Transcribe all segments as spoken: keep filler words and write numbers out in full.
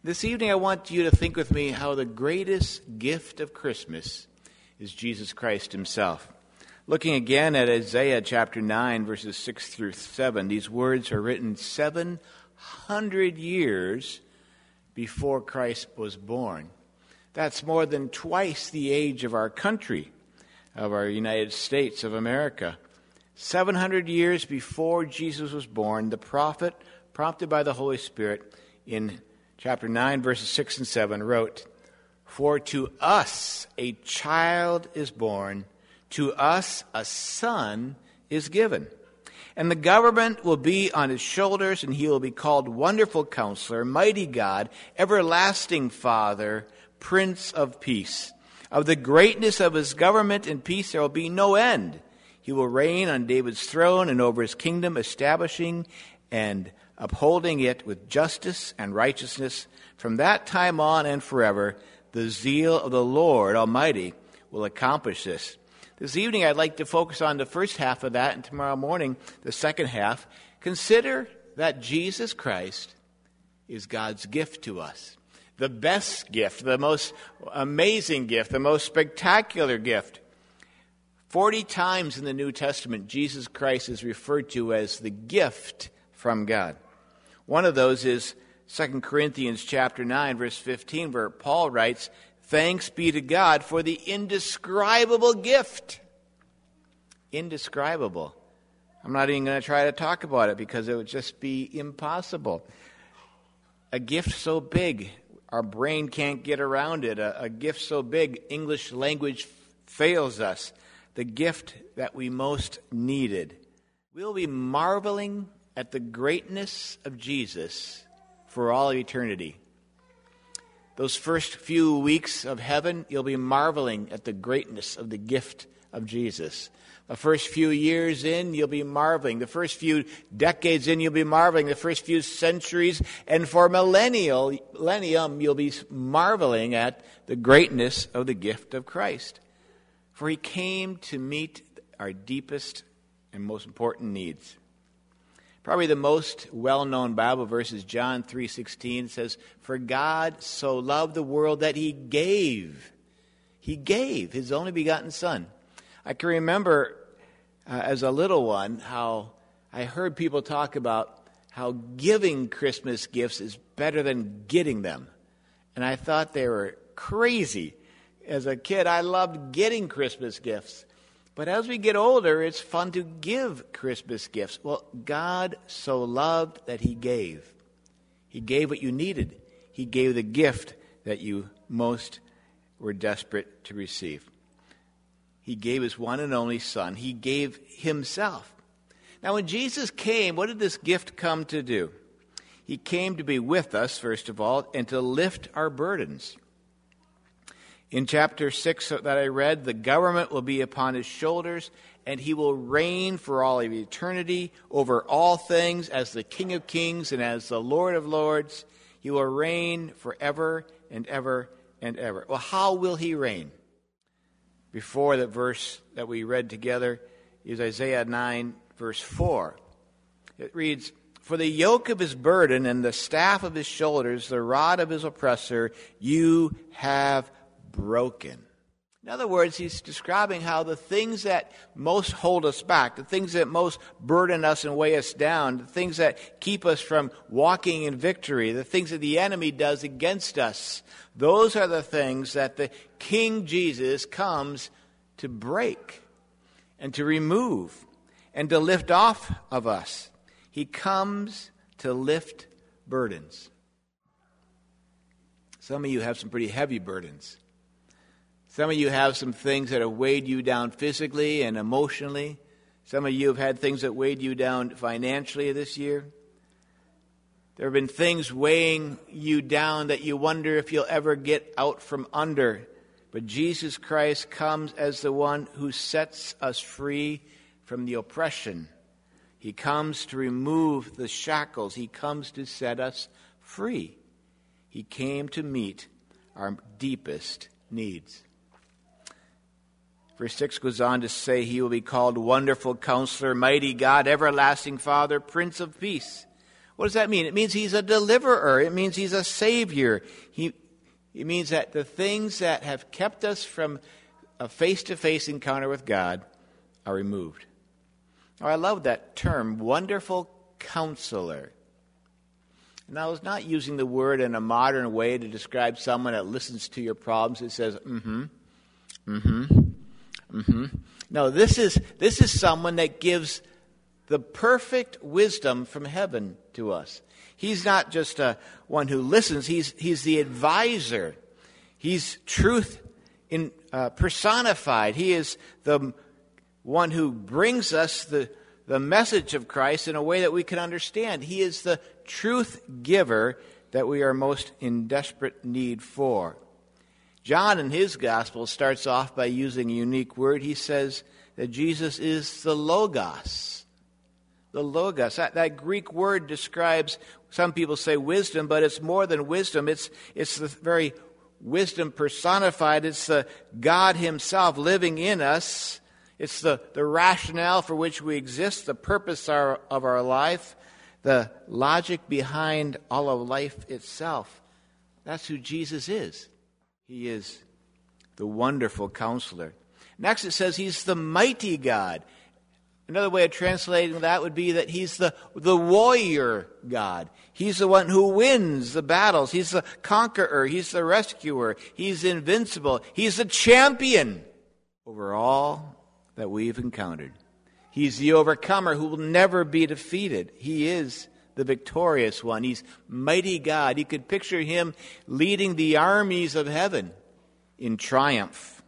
This evening I want you to think with me how the greatest gift of Christmas is Jesus Christ himself. Looking again at Isaiah chapter nine, verses six through seven, these words are written seven hundred years before Christ was born. That's more than twice the age of our country, of our United States of America. seven hundred years before Jesus was born, the prophet, prompted by the Holy Spirit, in chapter nine, verses six and seven, wrote, "For to us a child is born, to us a son is given. And the government will be on his shoulders, and he will be called Wonderful Counselor, Mighty God, Everlasting Father, Prince of Peace. Of the greatness of his government and peace there will be no end. He will reign on David's throne and over his kingdom, establishing and upholding it with justice and righteousness. From that time on and forever, the zeal of the Lord Almighty will accomplish this." This evening, I'd like to focus on the first half of that, and tomorrow morning, the second half. Consider that Jesus Christ is God's gift to us. The best gift, the most amazing gift, the most spectacular gift. Forty times in the New Testament, Jesus Christ is referred to as the gift from God. One of those is Second Corinthians chapter nine, verse fifteen, where Paul writes, "Thanks be to God for the indescribable gift." Indescribable. I'm not even going to try to talk about it because it would just be impossible. A gift so big, our brain can't get around it. A, a gift so big, English language fails us. The gift that we most needed. We'll be marveling at the greatness of Jesus for all eternity. Those first few weeks of heaven, you'll be marveling at the greatness of the gift of Jesus. The first few years in, you'll be marveling. The first few decades in, you'll be marveling. The first few centuries, and for millennial, millennium, you'll be marveling at the greatness of the gift of Christ. For he came to meet our deepest and most important needs. Probably the most well-known Bible verse is John three sixteen. It says, "For God so loved the world that he gave." He gave his only begotten Son. I can remember uh, as a little one how I heard people talk about how giving Christmas gifts is better than getting them. And I thought they were crazy. As a kid, I loved getting Christmas gifts. But as we get older, it's fun to give Christmas gifts. Well, God so loved that he gave. He gave what you needed. He gave the gift that you most were desperate to receive. He gave his one and only Son. He gave himself. Now, when Jesus came, what did this gift come to do? He came to be with us, first of all, and to lift our burdens. In chapter six that I read, the government will be upon his shoulders, and he will reign for all of eternity over all things as the King of Kings and as the Lord of Lords. He will reign forever and ever and ever. Well, how will he reign? Before the verse that we read together is Isaiah nine, verse four. It reads, "For the yoke of his burden and the staff of his shoulders, the rod of his oppressor, you have broken." In other words, he's describing how the things that most hold us back, the things that most burden us and weigh us down, the things that keep us from walking in victory, the things that the enemy does against us, those are the things that the King Jesus comes to break and to remove and to lift off of us. He comes to lift burdens. Some of you have some pretty heavy burdens. Some of you have some things that have weighed you down physically and emotionally. Some of you have had things that weighed you down financially this year. There have been things weighing you down that you wonder if you'll ever get out from under. But Jesus Christ comes as the one who sets us free from the oppression. He comes to remove the shackles. He comes to set us free. He came to meet our deepest needs. Verse six goes on to say, "He will be called Wonderful Counselor, Mighty God, Everlasting Father, Prince of Peace." What does that mean? It means he's a deliverer. It means he's a savior. He, it means that the things that have kept us from a face-to-face encounter with God are removed. Now, I love that term, wonderful counselor. Now, I was not using the word in a modern way to describe someone that listens to your problems. It says, mm-hmm, mm-hmm, mm-hmm. No, this is this is someone that gives the perfect wisdom from heaven to us. He's not just uh, one who listens. He's he's the advisor. He's truth in uh, personified. He is the one who brings us the the message of Christ in a way that we can understand. He is the truth giver that we are most in desperate need for. John in his gospel starts off by using a unique word. He says that Jesus is the Logos. The Logos. That, that Greek word describes, some people say wisdom, but it's more than wisdom. It's, it's the very wisdom personified. It's the God himself living in us. It's the, the rationale for which we exist, the purpose our, of our life, the logic behind all of life itself. That's who Jesus is. He is the wonderful counselor. Next it says he's the mighty God. Another way of translating that would be that he's the, the warrior God. He's the one who wins the battles. He's the conqueror. He's the rescuer. He's invincible. He's the champion over all that we've encountered. He's the overcomer who will never be defeated. He is the victorious one. He's mighty God. You could picture him leading the armies of heaven in triumph.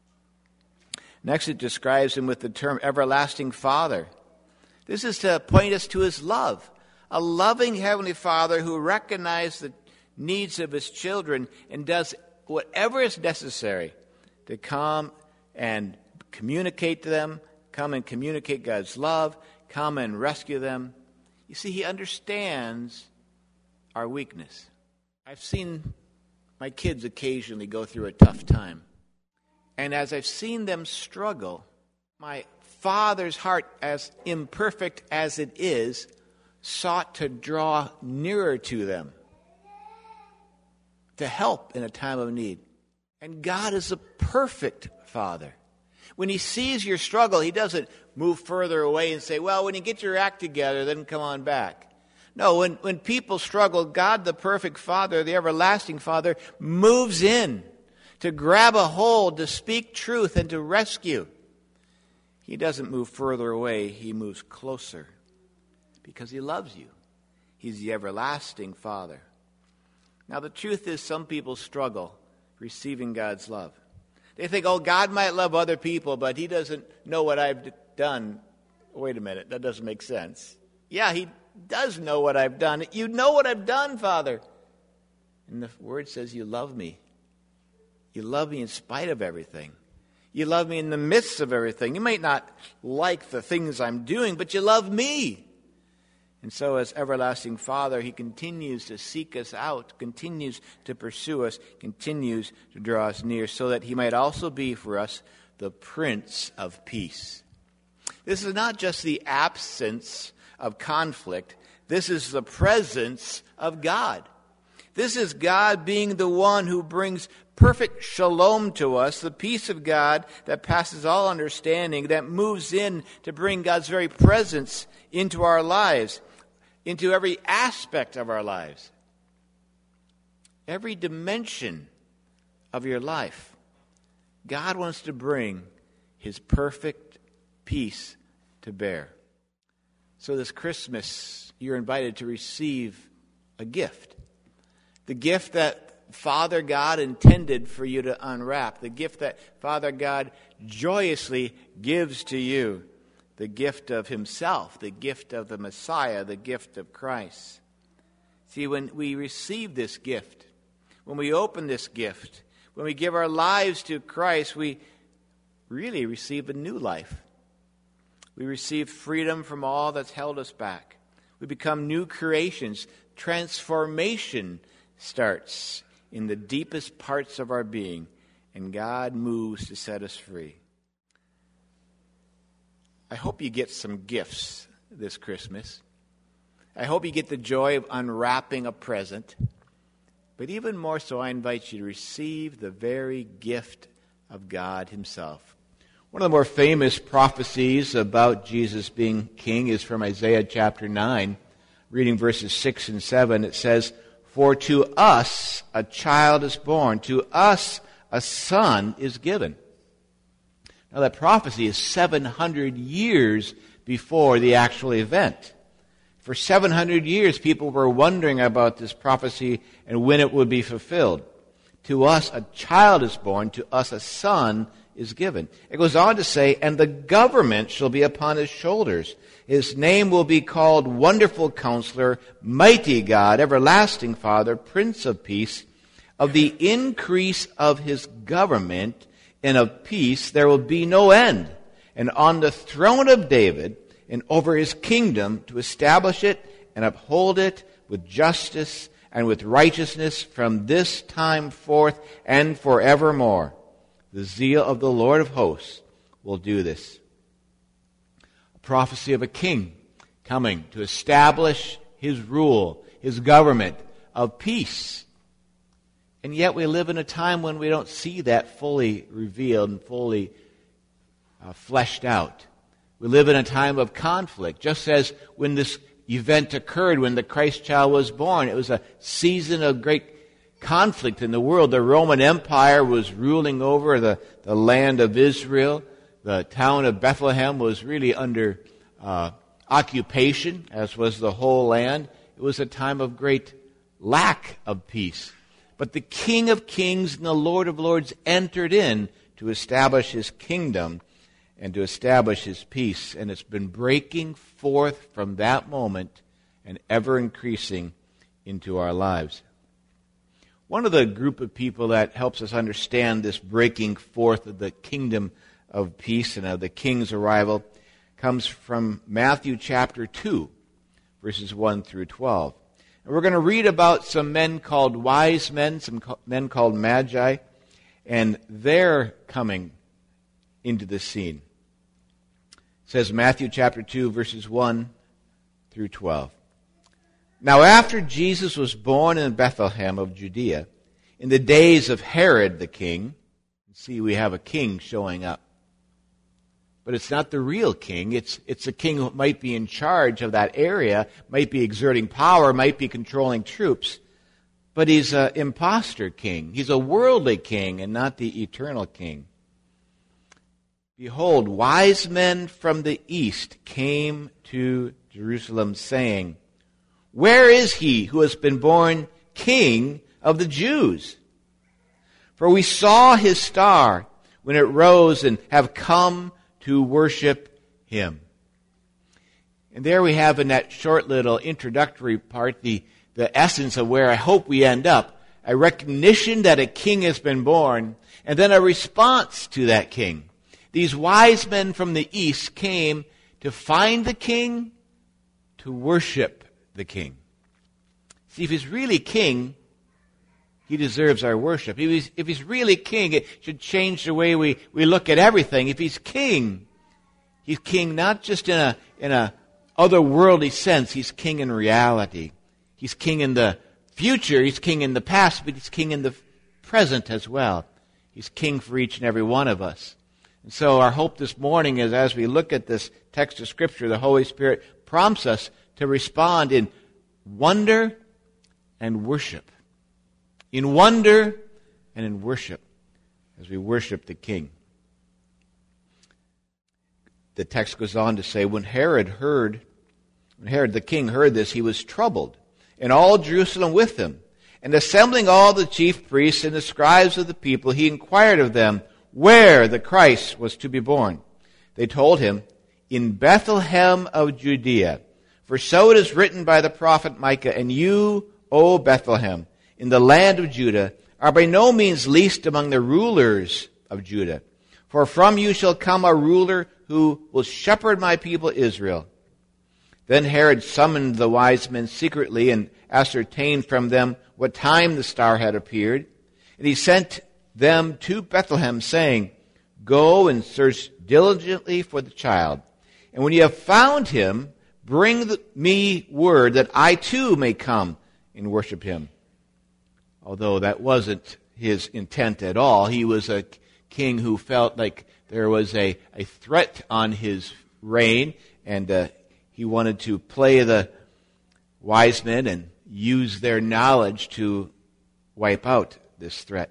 Next, it describes him with the term everlasting Father. This is to point us to his love. A loving Heavenly Father who recognizes the needs of his children and does whatever is necessary to come and communicate to them, come and communicate God's love, come and rescue them. You see, he understands our weakness. I've seen my kids occasionally go through a tough time. And as I've seen them struggle, my Father's heart, as imperfect as it is, sought to draw nearer to them, to help in a time of need. And God is a perfect Father. When he sees your struggle, he doesn't move further away and say, well, when you get your act together, then come on back. No, when, when people struggle, God, the perfect Father, the everlasting Father, moves in to grab a hold, to speak truth, and to rescue. He doesn't move further away. He moves closer because he loves you. He's the everlasting Father. Now, the truth is some people struggle receiving God's love. They think, oh, God might love other people, but he doesn't know what I've done. Wait a minute, that doesn't make sense. Yeah, he does know what I've done. You know what I've done, Father. And the word says you love me. You love me in spite of everything. You love me in the midst of everything. You might not like the things I'm doing, but you love me. And so as everlasting Father, he continues to seek us out, continues to pursue us, continues to draw us near, so that he might also be for us the Prince of Peace. This is not just the absence of conflict. This is the presence of God. This is God being the one who brings perfect shalom to us, the peace of God that passes all understanding, that moves in to bring God's very presence into our lives, into every aspect of our lives, every dimension of your life. God wants to bring his perfect peace to bear. So this Christmas, you're invited to receive a gift. The gift that Father God intended for you to unwrap. The gift that Father God joyously gives to you. The gift of himself, the gift of the Messiah, the gift of Christ. See, when we receive this gift, when we open this gift, when we give our lives to Christ, we really receive a new life. We receive freedom from all that's held us back. We become new creations. Transformation starts in the deepest parts of our being, and God moves to set us free. I hope you get some gifts this Christmas. I hope you get the joy of unwrapping a present. But even more so, I invite you to receive the very gift of God himself. One of the more famous prophecies about Jesus being king is from Isaiah chapter nine. Reading verses six and seven, it says, "For to us a child is born, to us a son is given." Now that prophecy is seven hundred years before the actual event. For seven hundred years, people were wondering about this prophecy and when it would be fulfilled. To us a child is born, to us a son is given. It goes on to say, "And the government shall be upon his shoulders. His name will be called Wonderful Counselor, Mighty God, Everlasting Father, Prince of Peace. Of the increase of his government and of peace there will be no end. And on the throne of David and over his kingdom, to establish it and uphold it with justice and with righteousness from this time forth and forevermore. The zeal of the Lord of hosts will do this." A prophecy of a king coming to establish his rule, his government of peace. And yet we live in a time when we don't see that fully revealed and fully uh, fleshed out. We live in a time of conflict. Just as when this event occurred, when the Christ child was born, it was a season of great conflict in the world. The Roman Empire was ruling over the, the land of Israel. The town of Bethlehem was really under uh, occupation, as was the whole land. It was a time of great lack of peace. But the King of Kings and the Lord of Lords entered in to establish his kingdom and to establish his peace. And it's been breaking forth from that moment and ever increasing into our lives. One of the group of people that helps us understand this breaking forth of the kingdom of peace and of the king's arrival comes from Matthew chapter two, verses one through twelve. And we're going to read about some men called wise men, some men called magi, and they're coming into the scene. It says Matthew chapter two, verses one through twelve. "Now after Jesus was born in Bethlehem of Judea, in the days of Herod the king," see, we have a king showing up. But it's not the real king. It's, it's a king who might be in charge of that area, might be exerting power, might be controlling troops. But he's an imposter king. He's a worldly king and not the eternal king. "Behold, wise men from the east came to Jerusalem, saying, 'Where is he who has been born King of the Jews? For we saw his star when it rose and have come to worship him.'" And there we have in that short little introductory part the, the essence of where I hope we end up. A recognition that a king has been born, and then a response to that king. These wise men from the east came to find the king, to worship the king. See, if he's really king, he deserves our worship. If he's, if he's really king, it should change the way we, we look at everything. If he's king, he's king not just in a, in a otherworldly sense. He's king in reality. He's king in the future. He's king in the past, but he's king in the present as well. He's king for each and every one of us. And so our hope this morning is, as we look at this text of Scripture, the Holy Spirit prompts us to respond in wonder and worship. In wonder and in worship, as we worship the King. The text goes on to say, when Herod heard, when Herod the king heard this, he was troubled, and all Jerusalem with him. And assembling all the chief priests and the scribes of the people, he inquired of them where the Christ was to be born. They told him, "In Bethlehem of Judea. For so it is written by the prophet Micah, and you, O Bethlehem, in the land of Judah, are by no means least among the rulers of Judah. For from you shall come a ruler who will shepherd my people Israel." Then Herod summoned the wise men secretly and ascertained from them what time the star had appeared. And he sent them to Bethlehem, saying, "Go and search diligently for the child. And when you have found him, Bring the, me word that I too may come and worship him. Although that wasn't his intent at all. He was a king who felt like there was a, a threat on his reign, and uh, he wanted to play the wise men and use their knowledge to wipe out this threat.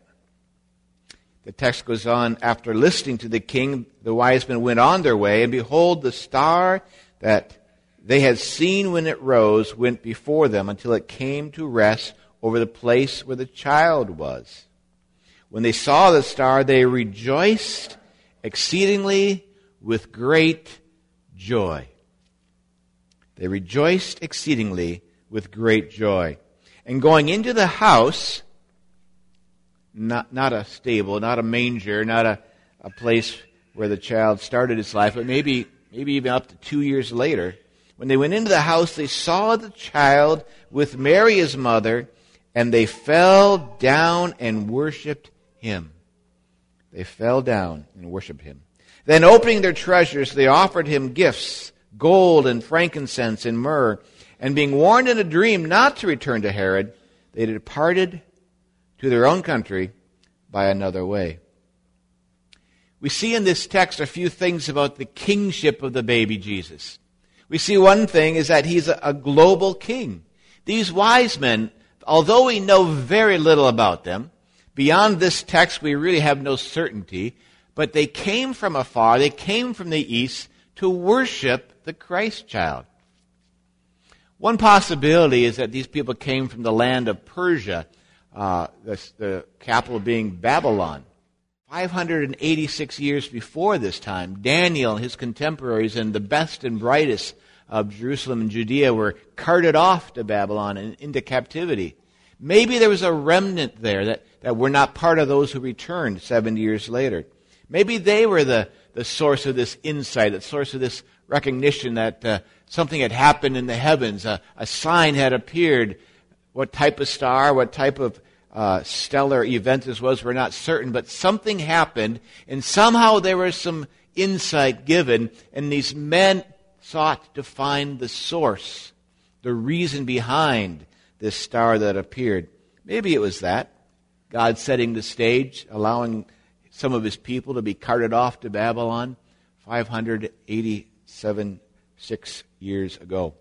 The text goes on, after listening to the king, the wise men went on their way, and behold, the star that they had seen when it rose went before them until it came to rest over the place where the child was. When they saw the star, they rejoiced exceedingly with great joy. They rejoiced exceedingly with great joy. And going into the house, not, not a stable, not a manger, not a, a place where the child started his life, but maybe, maybe even up to two years later, when they went into the house, they saw the child with Mary his mother, and they fell down and worshipped him. They fell down and worshipped him. Then opening their treasures, they offered him gifts, gold and frankincense and myrrh. And being warned in a dream not to return to Herod, they departed to their own country by another way. We see in this text a few things about the kingship of the baby Jesus. We see one thing is that he's a, a global king. These wise men, although we know very little about them, beyond this text we really have no certainty, but they came from afar, they came from the east to worship the Christ child. One possibility is that these people came from the land of Persia, uh, the, the capital being Babylon. five hundred eighty-six years before this time, Daniel and his contemporaries and the best and brightest of Jerusalem and Judea were carted off to Babylon and into captivity. Maybe there was a remnant there that, that were not part of those who returned seventy years later. Maybe they were the, the source of this insight, the source of this recognition that uh, something had happened in the heavens, a, a sign had appeared. What type of star, what type of uh, stellar event this was, we're not certain, but something happened, and somehow there was some insight given, and these men sought to find the source, the reason behind this star that appeared. Maybe it was that. God setting the stage, allowing some of his people to be carted off to Babylon five hundred eighty-seven, six years ago.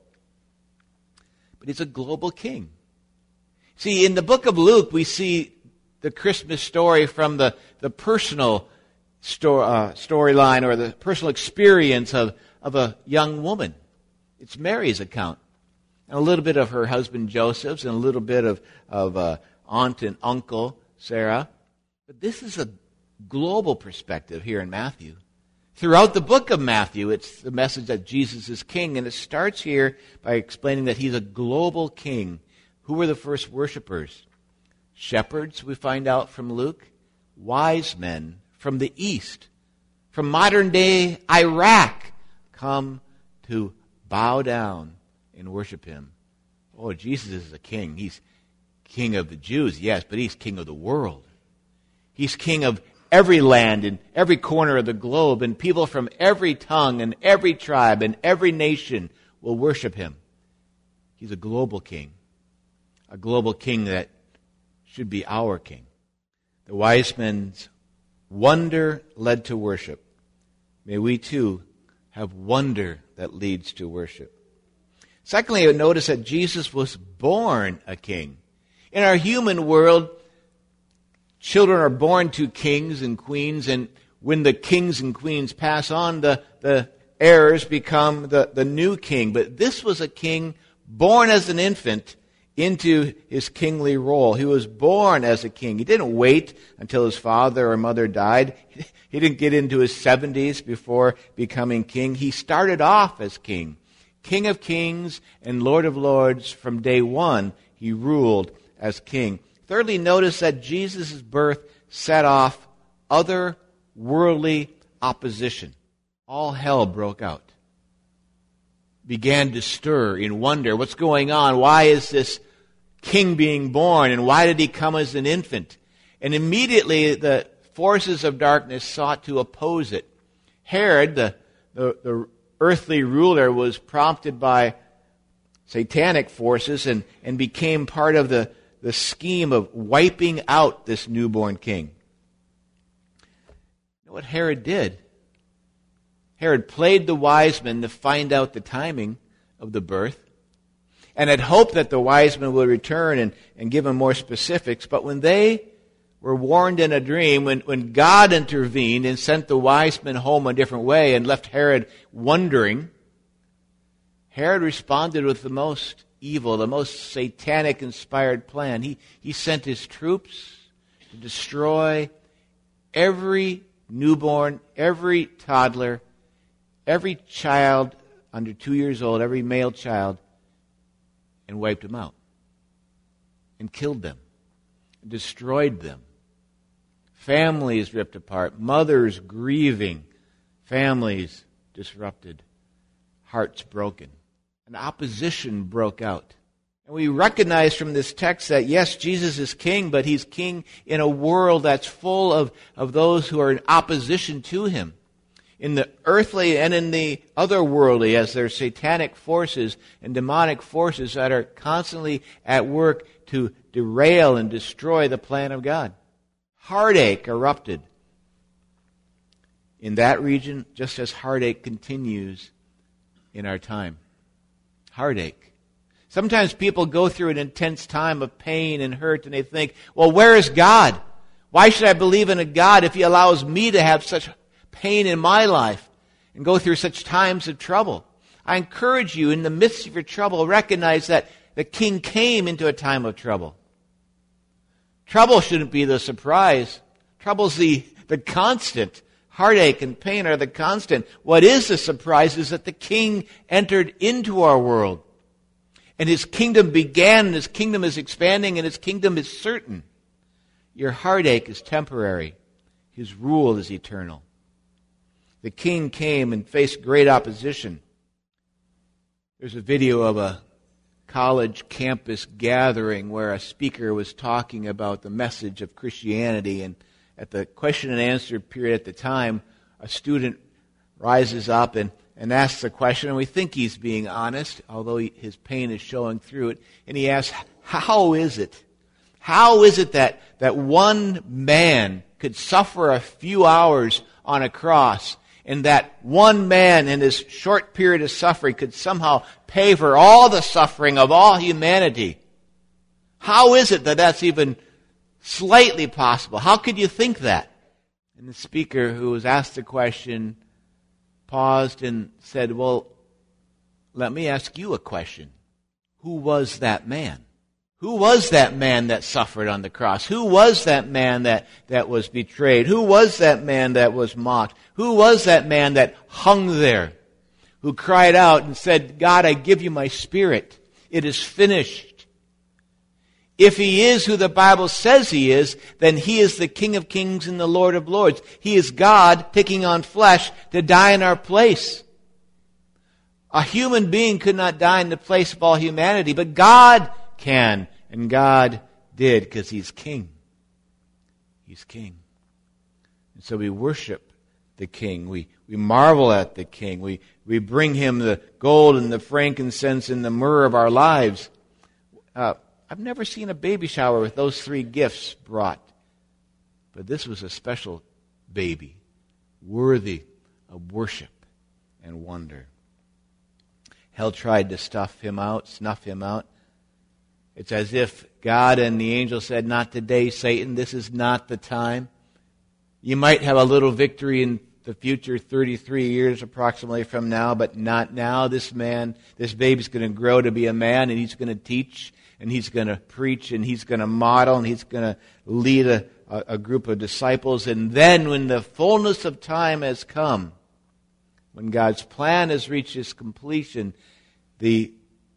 But he's a global king. See, in the book of Luke, we see the Christmas story from the, the personal sto- uh, storyline or the personal experience of, of a young woman. It's Mary's account. And a little bit of her husband Joseph's and a little bit of, of uh, aunt and uncle Sarah. But this is a global perspective here in Matthew. Throughout the book of Matthew, it's the message that Jesus is king, and it starts here by explaining that he's a global king. Who were the first worshipers? Shepherds, we find out from Luke. Wise men from the east, from modern-day Iraq, come to bow down and worship him. Oh, Jesus is a king. He's king of the Jews, yes, but he's king of the world. He's king of every land and every corner of the globe, and people from every tongue and every tribe and every nation will worship him. He's a global king, a global king that should be our king. The wise men's wonder led to worship. May we too have wonder that leads to worship. Secondly, notice that Jesus was born a king. In our human world, children are born to kings and queens, and when the kings and queens pass on, the, the heirs become the, the new king. But this was a king born as an infant into his kingly role. He was born as a king. He didn't wait until his father or mother died. He didn't get into his seventies before becoming king. He started off as king. King of kings and Lord of lords. From day one, he ruled as king. Thirdly, notice that Jesus' birth set off other worldly opposition. All hell broke out. Began to stir in wonder. What's going on? Why is this king being born? And why did he come as an infant? And immediately the forces of darkness sought to oppose it. Herod, the, the, the earthly ruler was prompted by satanic forces and, and became part of the, the scheme of wiping out this newborn king. You know what Herod did? Herod played the wise men to find out the timing of the birth and had hoped that the wise men would return and, and give him more specifics. But when they were warned in a dream, when, when God intervened and sent the wise men home a different way and left Herod wondering, Herod responded with the most evil, the most satanic-inspired plan. He, he sent his troops to destroy every newborn, every toddler, every child under two years old, every male child, and wiped them out, and killed them, and destroyed them. Families ripped apart, mothers grieving, families disrupted, hearts broken. An opposition broke out. And we recognize from this text that, yes, Jesus is king, but he's king in a world that's full of, of those who are in opposition to him. In the earthly and in the otherworldly, as there are satanic forces and demonic forces that are constantly at work to derail and destroy the plan of God. Heartache erupted in that region, just as heartache continues in our time. Heartache. Sometimes people go through an intense time of pain and hurt, and they think, well, where is God? Why should I believe in a God if he allows me to have such pain in my life and go through such times of trouble? I encourage you, in the midst of your trouble, recognize that the king came into a time of trouble. Trouble shouldn't be the surprise. Trouble's the, the constant. Heartache and pain are the constant. What is the surprise is that the king entered into our world. And his kingdom began, and his kingdom is expanding, and his kingdom is certain. Your heartache is temporary. His rule is eternal. The king came and faced great opposition. There's a video of a college campus gathering where a speaker was talking about the message of Christianity, and at the question and answer period at the time, a student rises up and, and asks a question, and we think he's being honest, although he, his pain is showing through it, and he asks, how is it? How is it that, that one man could suffer a few hours on a cross, and that one man in his short period of suffering could somehow pay for all the suffering of all humanity? How is it that that's even slightly possible? How could you think that? And the speaker who was asked the question paused and said, well, let me ask you a question. Who was that man? Who was that man that suffered on the cross? Who was that man that, that was betrayed? Who was that man that was mocked? Who was that man that hung there? Who cried out and said, God, I give you my spirit. It is finished. If he is who the Bible says he is, then he is the King of Kings and the Lord of Lords. He is God taking on flesh to die in our place. A human being could not die in the place of all humanity, but God can, and God did, because he's king. He's king. And so we worship the king. We we marvel at the king. We, we bring him the gold and the frankincense and the myrrh of our lives. Uh, I've never seen a baby shower with those three gifts brought. But this was a special baby, worthy of worship and wonder. Hell tried to stuff him out, snuff him out. It's as if God and the angel said, not today, Satan. This is not the time. You might have a little victory in the future, thirty-three years approximately from now, but not now. This man, this baby's going to grow to be a man, and he's going to teach, and he's going to preach, and he's going to model, and he's going to lead a, a, a group of disciples. And then when the fullness of time has come, when God's plan has reached its completion, the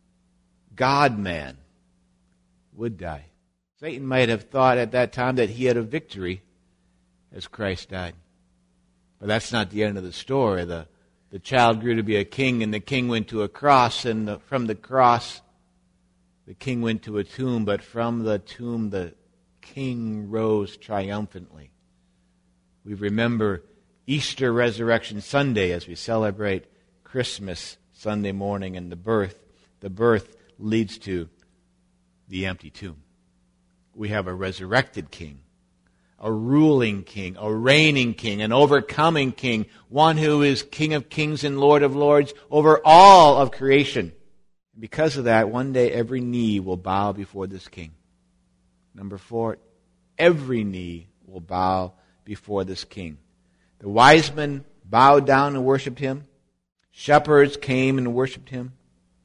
God-man would die. Satan might have thought at that time that he had a victory as Christ died. But that's not the end of the story. The, the child grew to be a king, and the king went to a cross, and the, from the cross, the king went to a tomb, but from the tomb, the king rose triumphantly. We remember Easter Resurrection Sunday as we celebrate Christmas Sunday morning and the birth, the birth leads to the empty tomb. We have a resurrected king, a ruling king, a reigning king, an overcoming king, one who is King of kings and Lord of lords over all of creation. Because of that, one day every knee will bow before this king. Number four, every knee will bow before this king. The wise men bowed down and worshipped him. Shepherds came and worshipped him.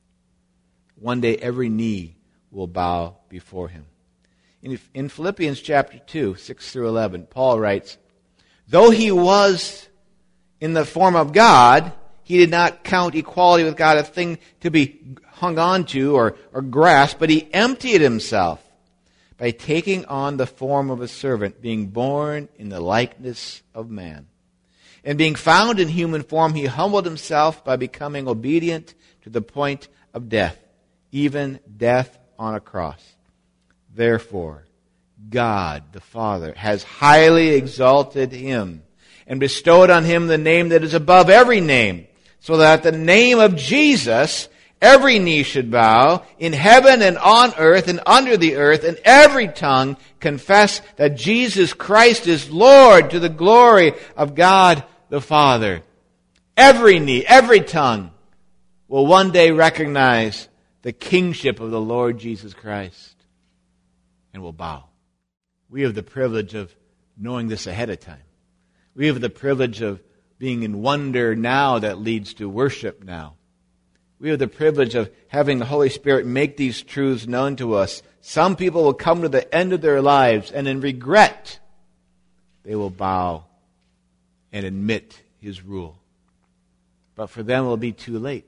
One day every knee will bow before him. In, in Philippians chapter two, six through eleven, Paul writes, though he was in the form of God, he did not count equality with God a thing to be hung on to or, or grasped, but he emptied himself by taking on the form of a servant, being born in the likeness of man. And being found in human form, he humbled himself by becoming obedient to the point of death, even death on a cross. Therefore, God the Father has highly exalted him and bestowed on him the name that is above every name, so that at the name of Jesus every knee should bow, in heaven and on earth and under the earth, and every tongue confess that Jesus Christ is Lord, to the glory of God the Father. Every knee, every tongue will one day recognize the kingship of the Lord Jesus Christ and will bow. We have the privilege of knowing this ahead of time. We have the privilege of being in wonder now that leads to worship now. We have the privilege of having the Holy Spirit make these truths known to us. Some people will come to the end of their lives, and in regret, they will bow and admit his rule. But for them, it will be too late.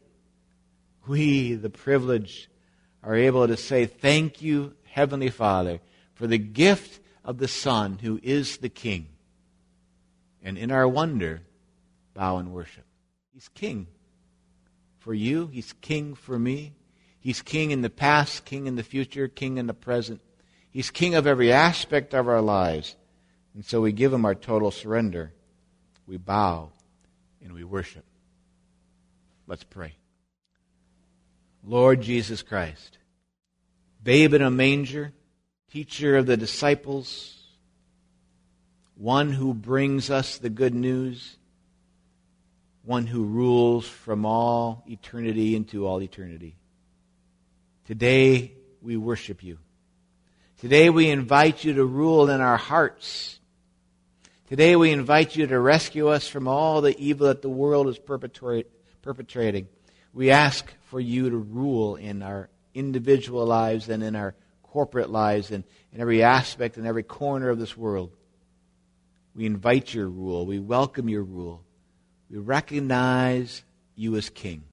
We, the privileged, are able to say, thank you, Heavenly Father, for the gift of the Son who is the King. And in our wonder, bow and worship. He's King for you. He's King for me. He's King in the past, King in the future, King in the present. He's King of every aspect of our lives. And so we give him our total surrender. We bow and we worship. Let's pray. Lord Jesus Christ, babe in a manger, teacher of the disciples, one who brings us the good news, one who rules from all eternity into all eternity. Today we worship you. Today we invite you to rule in our hearts. Today we invite you to rescue us from all the evil that the world is perpetrating. We ask for you to rule in our individual lives and in our corporate lives and in every aspect and every corner of this world. We invite your rule. We welcome your rule. We recognize you as King.